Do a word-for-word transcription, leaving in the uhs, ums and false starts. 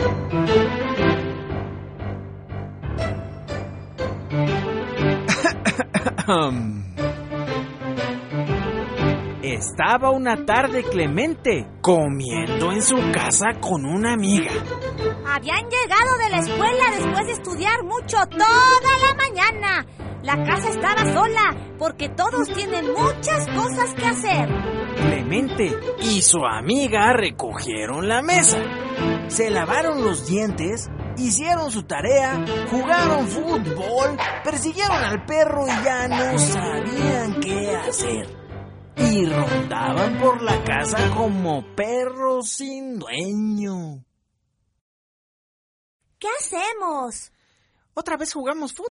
Estaba una tarde Clemente comiendo en su casa con una amiga. Habían llegado de la escuela después de estudiar mucho toda la mañana. La casa estaba sola porque todos tienen muchas cosas que hacer. Clemente y su amiga recogieron la mesa, se lavaron los dientes, hicieron su tarea, jugaron fútbol, persiguieron al perro y ya no sabían qué hacer. Y rondaban por la casa como perros sin dueño. ¿Qué hacemos? Otra vez jugamos fútbol.